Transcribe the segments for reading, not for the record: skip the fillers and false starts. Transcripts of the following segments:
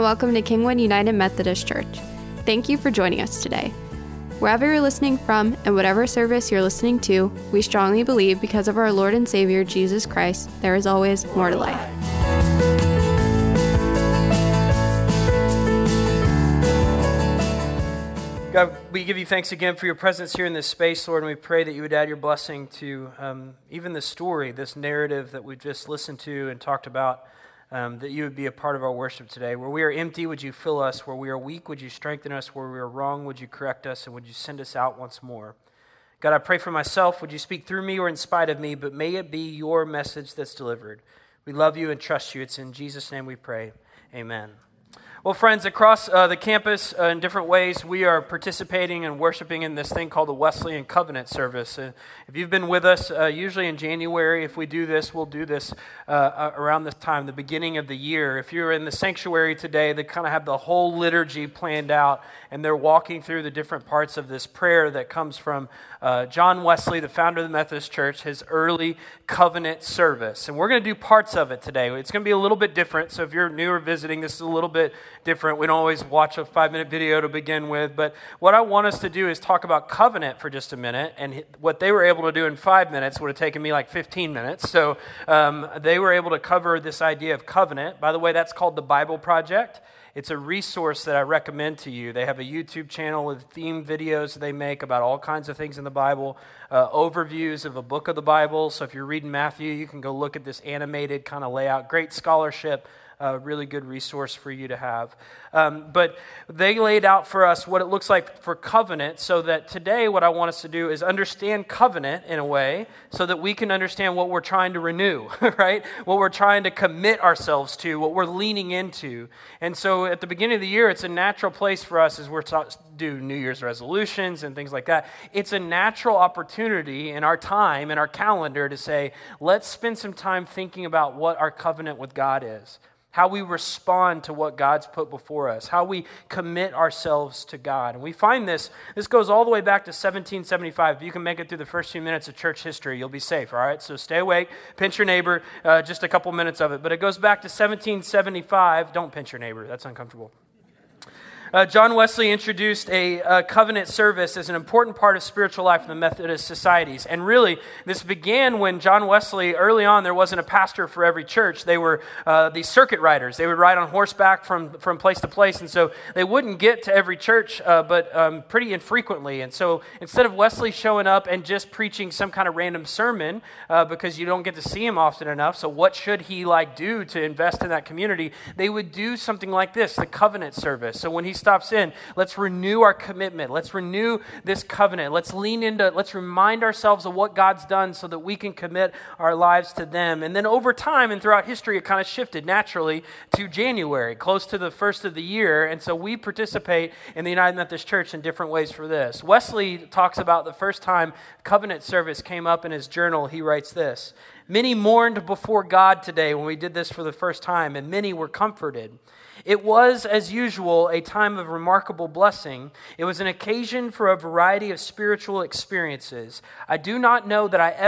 welcome to Kingwood United Methodist Church. Thank you for joining us today. Wherever you're listening from and whatever service you're listening to, we strongly believe because of our Lord and Savior, Jesus Christ, there is always more to life. God, we give you thanks again for your presence here in this space, Lord, and we pray that you would add your blessing to even this story, this narrative that we've just listened to and talked about, that you would be a part of our worship today. Where we are empty, would you fill us? Where we are weak, would you strengthen us? Where we are wrong, would you correct us? And would you send us out once more? God, I pray for myself. Would you speak through me or in spite of me, but may it be your message that's delivered. We love you and trust you. It's in Jesus' name we pray. Amen. Well, friends, across the campus in different ways, we are participating and worshiping in this thing called the Wesleyan Covenant Service. If you've been with us, usually in January, if we do this, we'll do this around this time, the beginning of the year. If you're in the sanctuary today, they kind of have the whole liturgy planned out, and they're walking through the different parts of this prayer that comes from John Wesley, the founder of the Methodist Church, his early covenant service. And we're going to do parts of it today. It's going to be a little bit different, so if you're new or visiting, this is a little bit different. We don't always watch a 5-minute video to begin with, but what I want us to do is talk about covenant for just a minute, and what they were able to do in 5 minutes would have taken me like 15 minutes, so they were able to cover this idea of covenant. By the way, that's called the Bible Project. It's a resource that I recommend to you. They have a YouTube channel with theme videos they make about all kinds of things in the Bible, overviews of a book of the Bible. So if you're reading Matthew, you can go look at this animated kind of layout. Great scholarship, really good resource for you to have. But they laid out for us what it looks like for covenant, so that today what I want us to do is understand covenant in a way so that we can understand what we're trying to renew, right? What we're trying to commit ourselves to, what we're leaning into. And so at the beginning of the year, it's a natural place for us as we're do New Year's resolutions and things like that. It's a natural opportunity in our time, in our calendar, to say, let's spend some time thinking about what our covenant with God is. How we respond to what God's put before us, how we commit ourselves to God. And we find this goes all the way back to 1775. If you can make it through the first few minutes of church history, you'll be safe, all right? So stay awake, pinch your neighbor, just a couple minutes of it. But it goes back to 1775. Don't pinch your neighbor, that's uncomfortable. John Wesley introduced a covenant service as an important part of spiritual life in the Methodist societies. And really, this began when John Wesley, early on, there wasn't a pastor for every church. They were these circuit riders. They would ride on horseback from place to place. And so they wouldn't get to every church, but pretty infrequently. And so instead of Wesley showing up and just preaching some kind of random sermon, because you don't get to see him often enough, so what should he do to invest in that community? They would do something like this, the covenant service. So when he stops in, let's renew our commitment. Let's renew this covenant. Let's lean into, let's remind ourselves of what God's done so that we can commit our lives to them. And then over time and throughout history, it kind of shifted naturally to January, close to the first of the year. And so we participate in the United Methodist Church in different ways for this. Wesley talks about the first time covenant service came up in his journal. He writes this: "Many mourned before God today when we did this for the first time, and many were comforted. It was, as usual, a time of remarkable blessing. It was an occasion for a variety of spiritual experiences. I do not know that I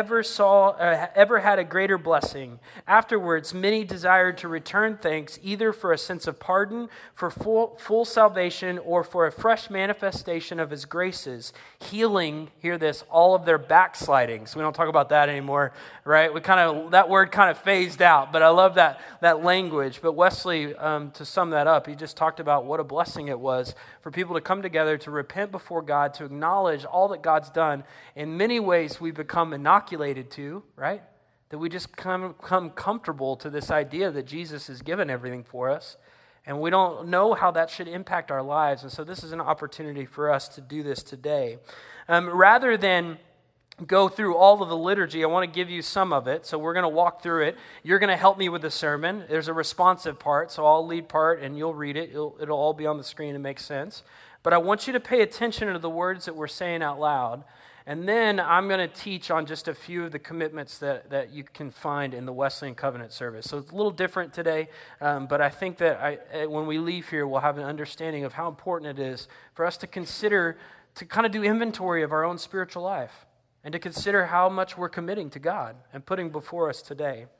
ever had a greater blessing. Afterwards, many desired to return thanks either for a sense of pardon, for full salvation, or for a fresh manifestation of His graces, healing," hear this, "all of their backslidings." We don't talk about that anymore, right? That word kind of phased out, but I love that language. But Wesley, to sum that up, he just talked about what a blessing it was for people to come together to repent before God, to acknowledge all that God's done. In many ways, we become inoculated to, right? That we just come comfortable to this idea that Jesus has given everything for us, and we don't know how that should impact our lives. And so this is an opportunity for us to do this today. Rather than go through all of the liturgy, I want to give you some of it. So we're going to walk through it. You're going to help me with the sermon. There's a responsive part, so I'll lead part and you'll read it. It'll all be on the screen and make sense. But I want you to pay attention to the words that we're saying out loud. And then I'm going to teach on just a few of the commitments that you can find in the Wesleyan Covenant service. So it's a little different today, but I think that when we leave here, we'll have an understanding of how important it is for us to consider, to kind of do inventory of our own spiritual life, and to consider how much we're committing to God and putting before us today.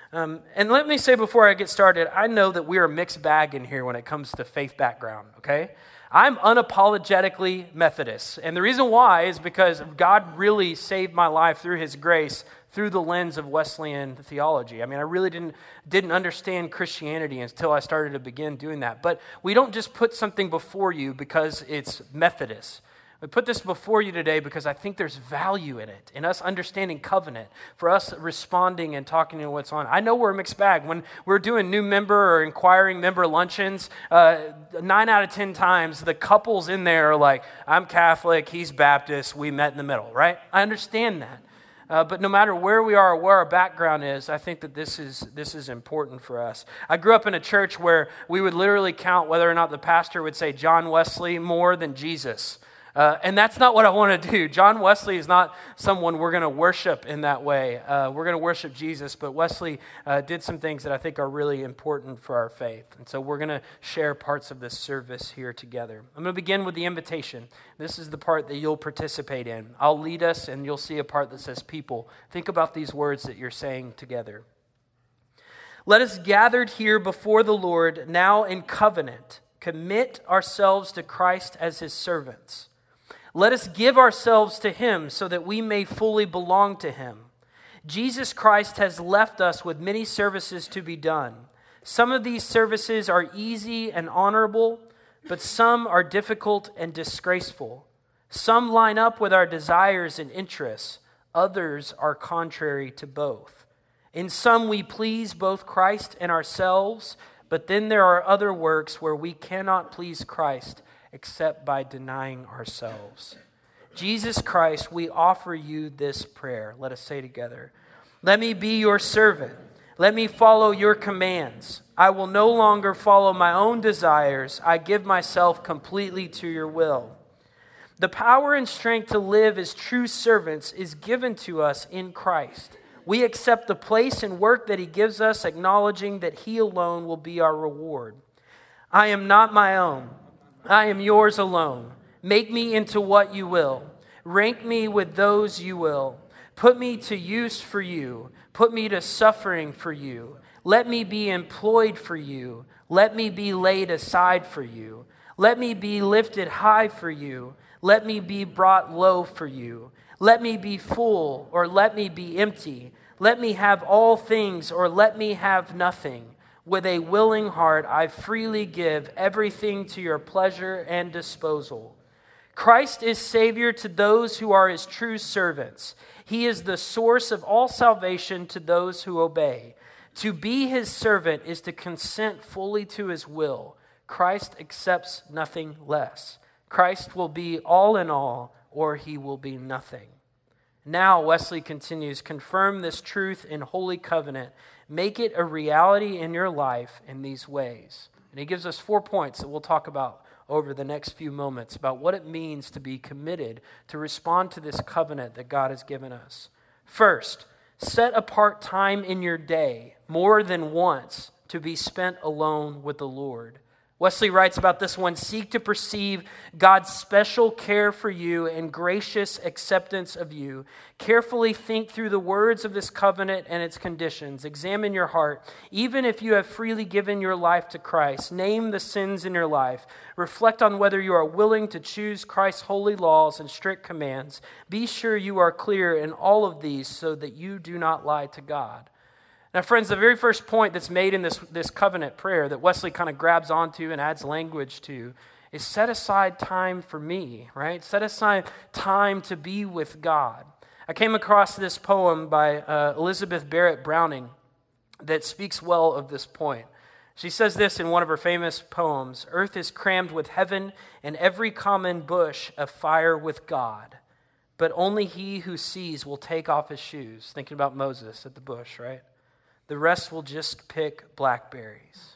And let me say before I get started, I know that we are a mixed bag in here when it comes to faith background, okay? I'm unapologetically Methodist. And the reason why is because God really saved my life through his grace through the lens of Wesleyan theology. I mean, I really didn't understand Christianity until I started to begin doing that. But we don't just put something before you because it's Methodist. We put this before you today because I think there's value in it, in us understanding covenant, for us responding and talking to what's on. I know we're a mixed bag. When we're doing new member or inquiring member luncheons, 9 out of 10 times the couples in there are like, I'm Catholic, he's Baptist, we met in the middle, right? I understand that. But no matter where we are or where our background is, I think that this is important for us. I grew up in a church where we would literally count whether or not the pastor would say John Wesley more than Jesus. And that's not what I want to do. John Wesley is not someone we're going to worship in that way. We're going to worship Jesus, but Wesley did some things that I think are really important for our faith. And so we're going to share parts of this service here together. I'm going to begin with the invitation. This is the part that you'll participate in. I'll lead us, and you'll see a part that says people. Think about these words that you're saying together. Let us gathered here before the Lord, now in covenant, commit ourselves to Christ as his servants. Let us give ourselves to him so that we may fully belong to him. Jesus Christ has left us with many services to be done. Some of these services are easy and honorable, but some are difficult and disgraceful. Some line up with our desires and interests. Others are contrary to both. In some we please both Christ and ourselves, but then there are other works where we cannot please Christ except by denying ourselves. Jesus Christ, we offer you this prayer. Let us say together, let me be your servant. Let me follow your commands. I will no longer follow my own desires. I give myself completely to your will. The power and strength to live as true servants is given to us in Christ. We accept the place and work that he gives us, acknowledging that he alone will be our reward. I am not my own. I am yours alone. Make me into what you will. Rank me with those you will. Put me to use for you. Put me to suffering for you. Let me be employed for you. Let me be laid aside for you. Let me be lifted high for you. Let me be brought low for you. Let me be full or let me be empty. Let me have all things or let me have nothing. With a willing heart, I freely give everything to your pleasure and disposal. Christ is Savior to those who are his true servants. He is the source of all salvation to those who obey. To be his servant is to consent fully to his will. Christ accepts nothing less. Christ will be all in all, or he will be nothing. Now, Wesley continues, confirm this truth in holy covenant. Make it a reality in your life in these ways. And he gives us 4 points that we'll talk about over the next few moments about what it means to be committed to respond to this covenant that God has given us. First, set apart time in your day, more than once, to be spent alone with the Lord. Wesley writes about this one, seek to perceive God's special care for you and gracious acceptance of you. Carefully think through the words of this covenant and its conditions. Examine your heart. Even if you have freely given your life to Christ, name the sins in your life. Reflect on whether you are willing to choose Christ's holy laws and strict commands. Be sure you are clear in all of these so that you do not lie to God. Now, friends, the very first point that's made in this covenant prayer that Wesley kind of grabs onto and adds language to is set aside time for me, right? Set aside time to be with God. I came across this poem by Elizabeth Barrett Browning that speaks well of this point. She says this in one of her famous poems, earth is crammed with heaven and every common bush afire with God. But only he who sees will take off his shoes. Thinking about Moses at the bush, right? The rest will just pick blackberries.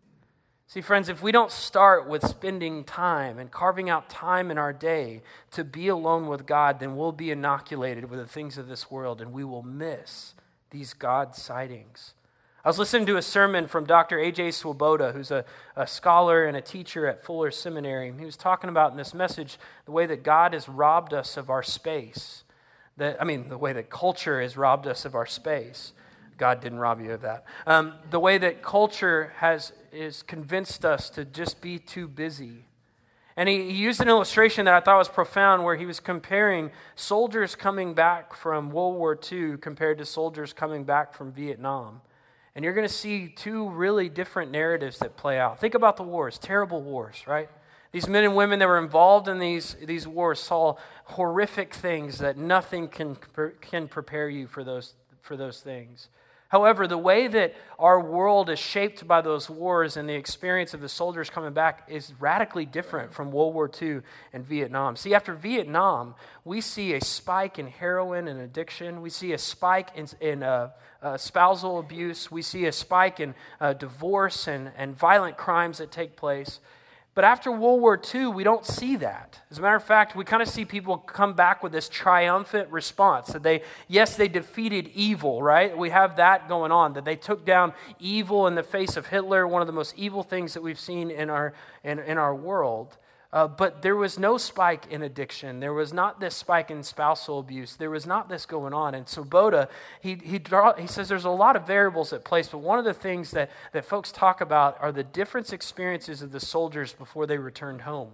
See, friends, if we don't start with spending time and carving out time in our day to be alone with God, then we'll be inoculated with the things of this world and we will miss these God sightings. I was listening to a sermon from Dr. A.J. Swoboda, who's a scholar and a teacher at Fuller Seminary. He was talking about in this message the way that God has robbed us of our space. The way that culture has robbed us of our space. God didn't rob you of that. The way that culture is convinced us to just be too busy. And he used an illustration that I thought was profound where he was comparing soldiers coming back from World War II compared to soldiers coming back from Vietnam. And you're going to see two really different narratives that play out. Think about the wars, terrible wars, right? These men and women that were involved in these wars saw horrific things that nothing can prepare you for those things. However, the way that our world is shaped by those wars and the experience of the soldiers coming back is radically different from World War II and Vietnam. See, after Vietnam, we see a spike in heroin and addiction. We see a spike in spousal abuse. We see a spike in divorce and violent crimes that take place. But after World War II, we don't see that. As a matter of fact, we kind of see people come back with this triumphant response that they defeated evil, right? We have that going on, that they took down evil in the face of Hitler, one of the most evil things that we've seen in our world. But there was no spike in addiction. There was not this spike in spousal abuse. There was not this going on. And Svoboda, he says there's a lot of variables at play, but one of the things that folks talk about are the different experiences of the soldiers before they returned home.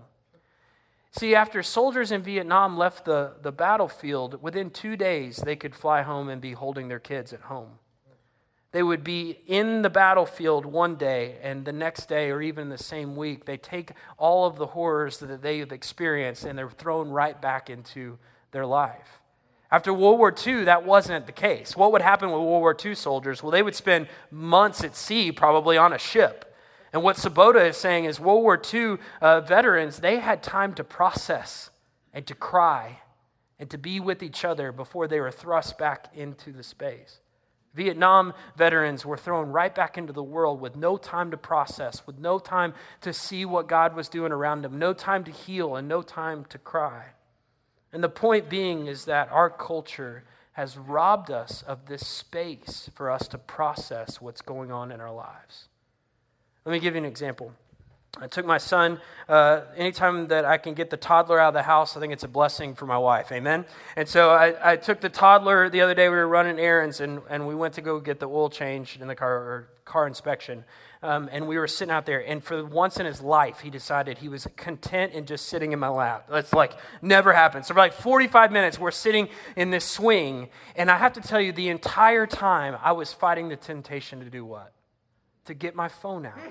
See, after soldiers in Vietnam left the battlefield, within 2 days they could fly home and be holding their kids at home. They would be in the battlefield one day, and the next day or even the same week, they take all of the horrors that they have experienced and they're thrown right back into their life. After World War II, that wasn't the case. What would happen with World War II soldiers? Well, they would spend months at sea, probably on a ship. And what Svoboda is saying is World War II veterans, they had time to process and to cry and to be with each other before they were thrust back into the space. Vietnam veterans were thrown right back into the world with no time to process, with no time to see what God was doing around them, no time to heal, and no time to cry. And the point being is that our culture has robbed us of this space for us to process what's going on in our lives. Let me give you an example. I took my son, anytime that I can get the toddler out of the house, I think it's a blessing for my wife, amen? And so I took the toddler the other day, we were running errands, and we went to go get the oil changed in the car, or car inspection, and we were sitting out there, and for once in his life, he decided he was content in just sitting in my lap. That's like never happened. So for like 45 minutes, we're sitting in this swing, and I have to tell you, the entire time, I was fighting the temptation to do what? To get my phone out.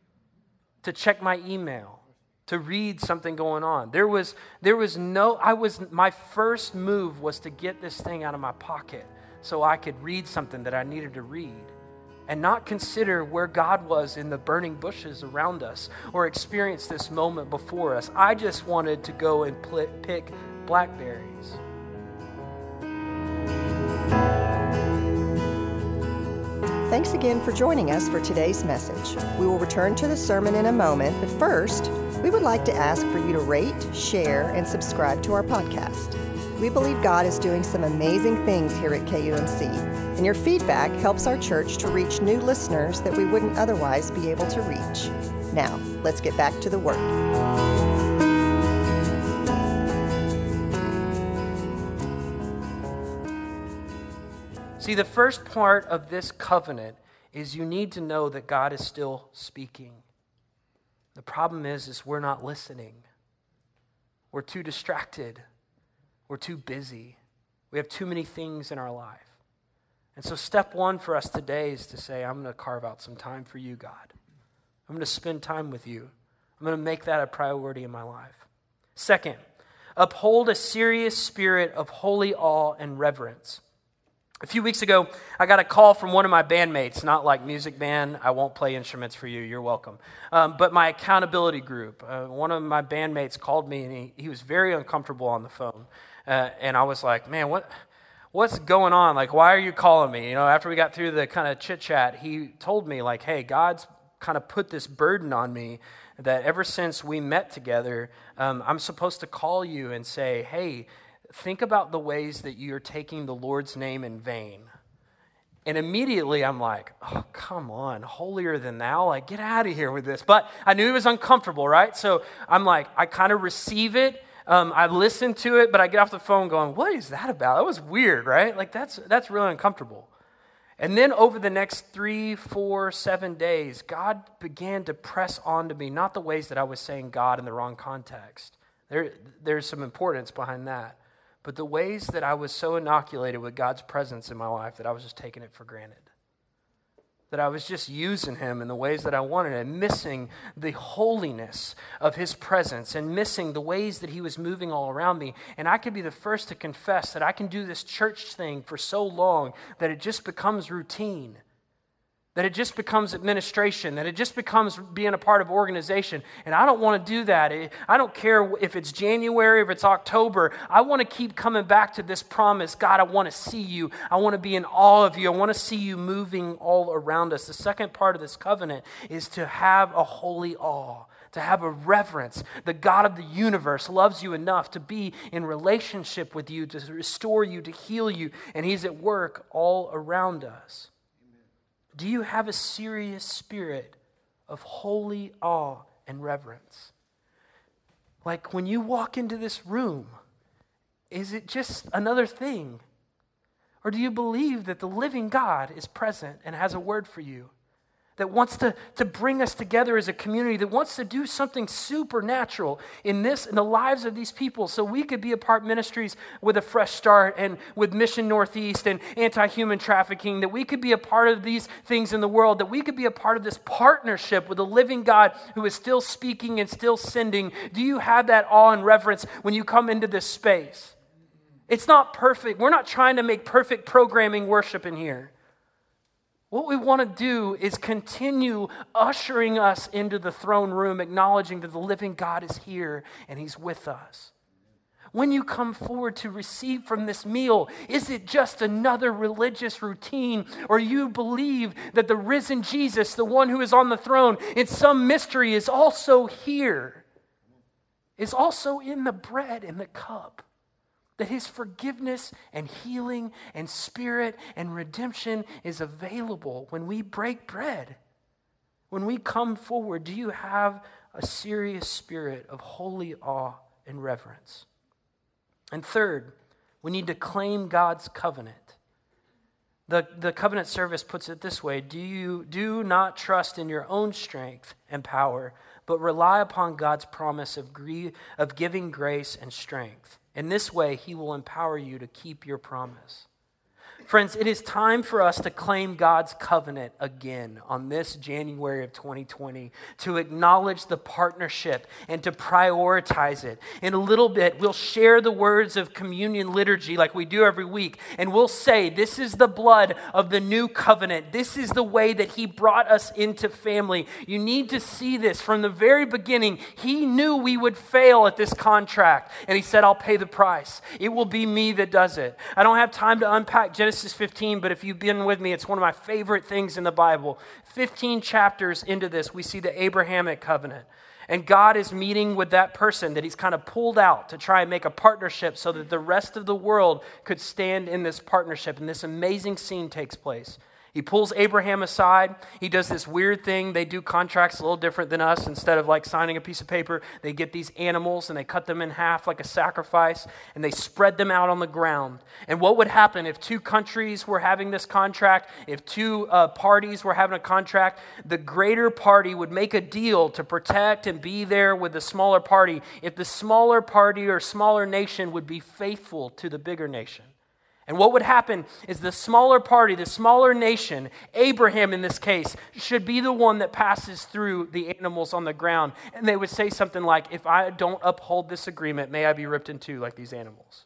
To check my email, to read something going on. My first move was to get this thing out of my pocket so I could read something that I needed to read and not consider where God was in the burning bushes around us or experience this moment before us. I just wanted to go and pick blackberries. Thanks again for joining us for today's message. We will return to the sermon in a moment, but first, we would like to ask for you to rate, share, and subscribe to our podcast. We believe God is doing some amazing things here at KUMC, and your feedback helps our church to reach new listeners that we wouldn't otherwise be able to reach. Now, let's get back to the work. See, the first part of this covenant is you need to know that God is still speaking. The problem is we're not listening. We're too distracted. We're too busy. We have too many things in our life. And so step one for us today is to say, I'm going to carve out some time for you, God. I'm going to spend time with you. I'm going to make that a priority in my life. Second, uphold a serious spirit of holy awe and reverence. A few weeks ago, I got a call from one of my bandmates, not like music band, I won't play instruments for you, you're welcome, but my accountability group. One of my bandmates called me, and he was very uncomfortable on the phone, and I was like, man, what's going on? Like, why are you calling me? You know, after we got through the kind of chit-chat, he told me, like, hey, God's kind of put this burden on me that ever since we met together, I'm supposed to call you and say, hey, think about the ways that you're taking the Lord's name in vain. And immediately I'm like, oh, come on, holier than thou? Like, get out of here with this. But I knew it was uncomfortable, right? So I'm like, I kind of receive it. I listen to it, but I get off the phone going, what is that about? That was weird, right? Like, that's really uncomfortable. And then over the next 3, 4, 7 days, God began to press onto me, not the ways that I was saying God in the wrong context. There's some importance behind that. But the ways that I was so inoculated with God's presence in my life that I was just taking it for granted. That I was just using him in the ways that I wanted and missing the holiness of his presence and missing the ways that he was moving all around me. And I could be the first to confess that I can do this church thing for so long that it just becomes routine. That it just becomes administration, that it just becomes being a part of organization. And I don't want to do that. I don't care if it's January, if it's October. I want to keep coming back to this promise. God, I want to see you. I want to be in awe of you. I want to see you moving all around us. The second part of this covenant is to have a holy awe, to have a reverence. The God of the universe loves you enough to be in relationship with you, to restore you, to heal you, and he's at work all around us. Do you have a serious spirit of holy awe and reverence? Like when you walk into this room, is it just another thing? Or do you believe that the living God is present and has a word for you? That wants to bring us together as a community, that wants to do something supernatural in the lives of these people so we could be a part ministries with a fresh start and with Mission Northeast and anti-human trafficking, that we could be a part of these things in the world, that we could be a part of this partnership with a living God who is still speaking and still sending. Do you have that awe and reverence when you come into this space? It's not perfect. We're not trying to make perfect programming worship in here. What we want to do is continue ushering us into the throne room, acknowledging that the living God is here and he's with us. When you come forward to receive from this meal, is it just another religious routine, or you believe that the risen Jesus, the one who is on the throne, in some mystery is also here, is also in the bread and the cup? That his forgiveness and healing and spirit and redemption is available when we break bread. When we come forward, do you have a serious spirit of holy awe and reverence? And third, we need to claim God's covenant. The covenant service puts it this way: do not trust in your own strength and power, but rely upon God's promise of giving grace and strength. In this way, he will empower you to keep your promise. Friends, it is time for us to claim God's covenant again on this January of 2020, to acknowledge the partnership and to prioritize it. In a little bit, we'll share the words of communion liturgy like we do every week, and we'll say, this is the blood of the new covenant. This is the way that he brought us into family. You need to see this from the very beginning. He knew we would fail at this contract, and he said, I'll pay the price. It will be me that does it. I don't have time to unpack Genesis 15, but if you've been with me, it's one of my favorite things in the Bible. 15 chapters into this, we see the Abrahamic covenant. And God is meeting with that person that he's kind of pulled out to try and make a partnership so that the rest of the world could stand in this partnership. And this amazing scene takes place. He pulls Abraham aside. He does this weird thing. They do contracts a little different than us. Instead of like signing a piece of paper, they get these animals and they cut them in half like a sacrifice and they spread them out on the ground. And what would happen if two countries were having this contract, if two parties were having a contract, the greater party would make a deal to protect and be there with the smaller party if the smaller party or smaller nation would be faithful to the bigger nation. And what would happen is the smaller party, the smaller nation, Abraham in this case, should be the one that passes through the animals on the ground. And they would say something like, if I don't uphold this agreement, may I be ripped in two like these animals.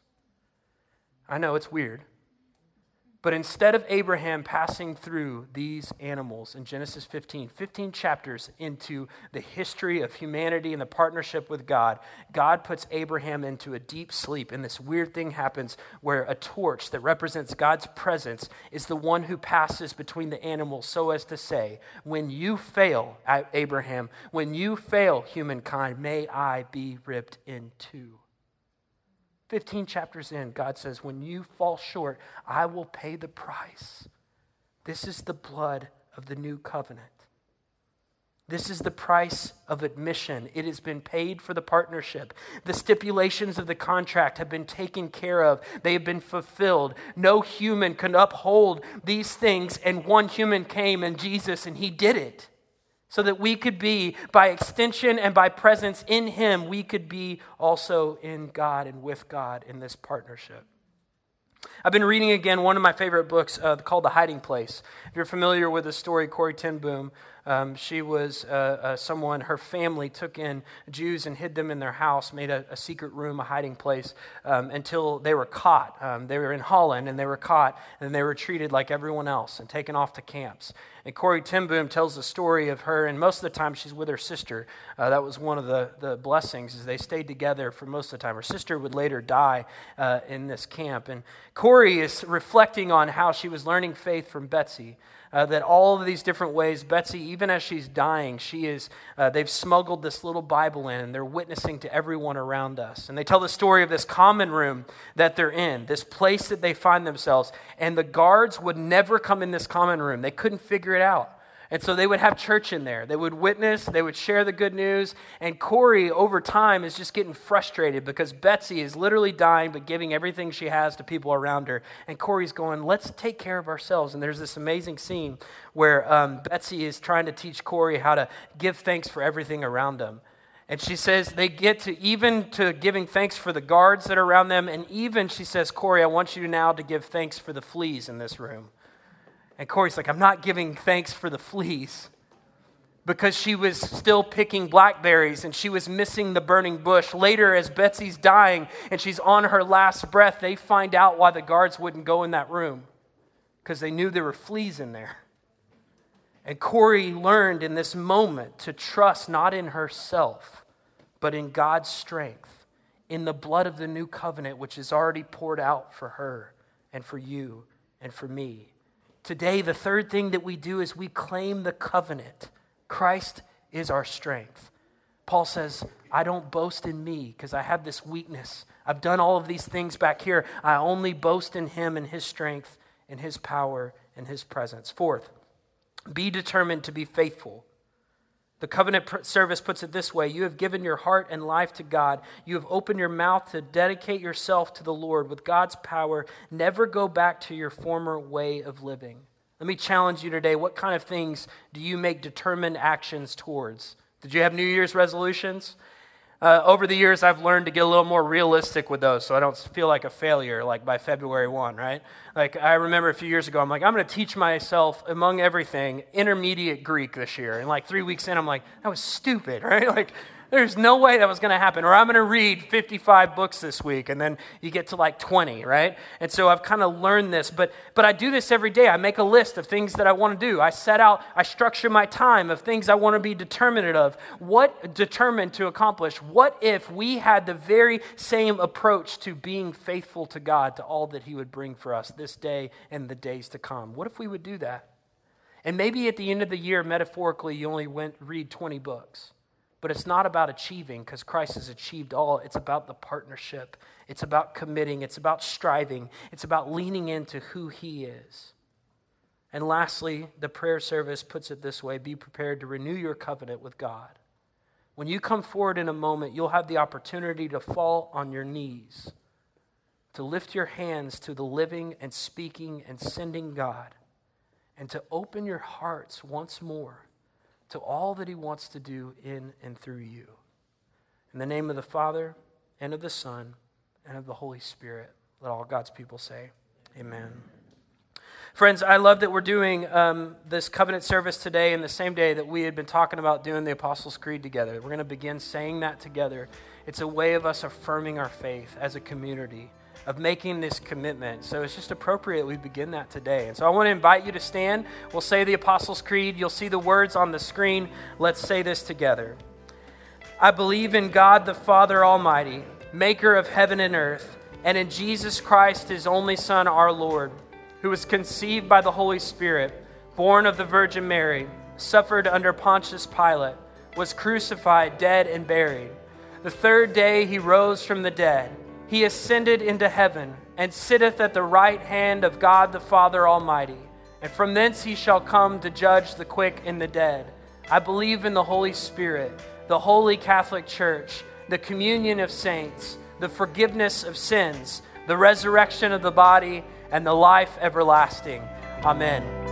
I know it's weird. But instead of Abraham passing through these animals in Genesis 15 chapters into the history of humanity and the partnership with God, God puts Abraham into a deep sleep. And this weird thing happens where a torch that represents God's presence is the one who passes between the animals so as to say, when you fail, Abraham, when you fail humankind, may I be ripped in two. 15 chapters in, God says, when you fall short, I will pay the price. This is the blood of the new covenant. This is the price of admission. It has been paid for the partnership. The stipulations of the contract have been taken care of. They have been fulfilled. No human can uphold these things, and one human came, and Jesus, and he did it. So that we could be, by extension and by presence in him, we could be also in God and with God in this partnership. I've been reading again one of my favorite books called The Hiding Place. If you're familiar with the story, Corrie ten Boom, she was someone, her family took in Jews and hid them in their house, made a secret room, a hiding place, until they were caught. They were in Holland and they were caught, and they were treated like everyone else and taken off to camps. And Corrie ten Boom tells the story of her, and most of the time she's with her sister. That was one of the blessings, is they stayed together for most of the time. Her sister would later die in this camp. And Corrie is reflecting on how she was learning faith from Betsy. That all of these different ways, Betsy, even as she's dying, they've smuggled this little Bible in, and they're witnessing to everyone around us. And they tell the story of this common room that they're in, this place that they find themselves, and the guards would never come in this common room. They couldn't figure it out. And so they would have church in there. They would witness, they would share the good news, and Corrie, over time, is just getting frustrated because Betsy is literally dying but giving everything she has to people around her. And Corrie's going, let's take care of ourselves. And there's this amazing scene where Betsy is trying to teach Corrie how to give thanks for everything around them. And she says they get to even to giving thanks for the guards that are around them, and even, she says, Corrie, I want you now to give thanks for the fleas in this room. And Corrie's like, I'm not giving thanks for the fleas, because she was still picking blackberries and she was missing the burning bush. Later, as Betsy's dying and she's on her last breath, they find out why the guards wouldn't go in that room, because they knew there were fleas in there. And Corrie learned in this moment to trust not in herself, but in God's strength, in the blood of the new covenant, which is already poured out for her and for you and for me. Today, the third thing that we do is we claim the covenant. Christ is our strength. Paul says, I don't boast in me because I have this weakness. I've done all of these things back here. I only boast in him and his strength and his power and his presence. Fourth, be determined to be faithful. The covenant service puts it this way: you have given your heart and life to God. You have opened your mouth to dedicate yourself to the Lord. With God's power, never go back to your former way of living. Let me challenge you today. What kind of things do you make determined actions towards? Did you have New Year's resolutions? Over the years, I've learned to get a little more realistic with those so I don't feel like a failure like by February 1, right? Like I remember a few years ago, I'm like, I'm going to teach myself, among everything, intermediate Greek this year. And like 3 weeks in, I'm like, that was stupid, right? Like there's no way that was going to happen. Or I'm going to read 55 books this week, and then you get to like 20, right? And so I've kind of learned this, but I do this every day. I make a list of things that I want to do. I structure my time of things I want to be determined of. Determined to accomplish. What if we had the very same approach to being faithful to God, to all that he would bring for us this day and the days to come? What if we would do that? And maybe at the end of the year, metaphorically, you only read 20 books. But it's not about achieving, because Christ has achieved all. It's about the partnership. It's about committing. It's about striving. It's about leaning into who he is. And lastly, the prayer service puts it this way: be prepared to renew your covenant with God. When you come forward in a moment, you'll have the opportunity to fall on your knees, to lift your hands to the living and speaking and sending God, and to open your hearts once more to all that he wants to do in and through you. In the name of the Father, and of the Son, and of the Holy Spirit, let all God's people say, amen. Friends, I love that we're doing this covenant service today in the same day that we had been talking about doing the Apostles' Creed together. We're going to begin saying that together. It's a way of us affirming our faith as a community, of making this commitment. So it's just appropriate we begin that today. And so I want to invite you to stand. We'll say the Apostles' Creed. You'll see the words on the screen. Let's say this together. I believe in God the Father Almighty, maker of heaven and earth, and in Jesus Christ, his only Son, our Lord, who was conceived by the Holy Spirit, born of the Virgin Mary, suffered under Pontius Pilate, was crucified, dead, and buried. The third day he rose from the dead. He ascended into heaven, and sitteth at the right hand of God the Father Almighty. And from thence he shall come to judge the quick and the dead. I believe in the Holy Spirit, the Holy Catholic Church, the communion of saints, the forgiveness of sins, the resurrection of the body, and the life everlasting. Amen.